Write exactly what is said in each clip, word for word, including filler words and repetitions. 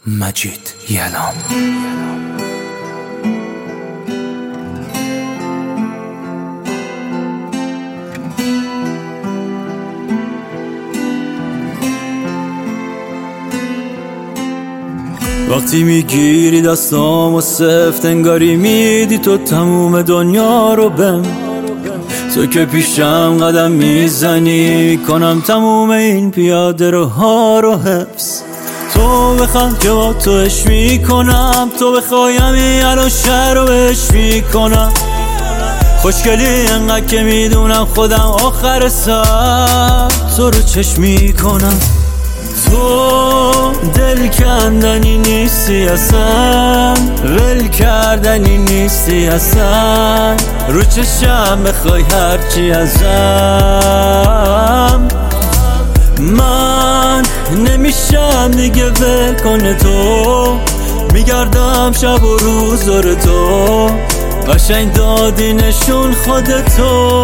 مجید یلام. وقتی میگیری دستام و سفت انگاری میدی تو تموم دنیا رو بهم. تو که پیشم قدم میزنی کنم تموم این پیاده رو ها رو حفظ. تو بخوام که با تو عشق میکنم، تو بخوایم الان شهر رو بهش میکنم. خوشگلی انقدر که میدونم خودم آخر سر تو رو چشم میکنم. تو دل کندنی نیستی اصلا، ول کردنی نیستی اصلا. رو چشم بخوای هرچی ازم، من نمیشم دیگه ول کنه. تو میگردم شب و روز دور تو، قشنگ دادی نشون خودتو.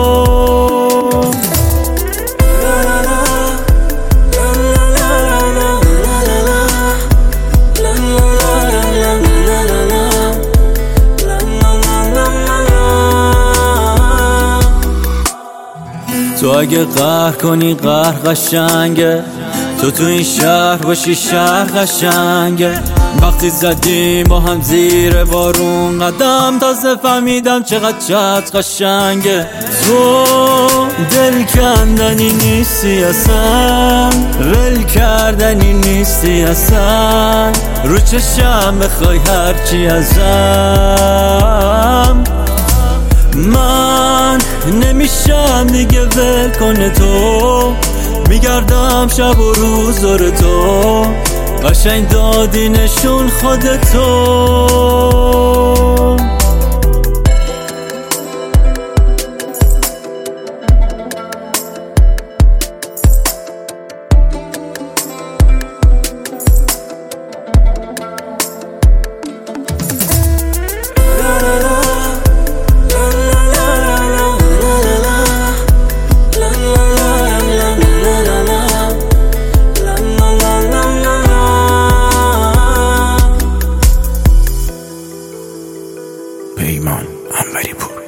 تو اگه قهر کنی قهر قشنگه، تو تو این شهر باشی شهر قشنگه. وقتی زدیم با هم زیر بارون قدم، تازه فهمیدم چقدر چت قشنگه. تو دل کندنی نیستی اصلا، ول کردنی نیستی اصلا. رو چشم بخوای هرچی ازم، من نمیشم دیگه ول کنه. تو میگردم شب و روز دور تو، قشنگ دادی نشون خودتو. پیمان انوری پور.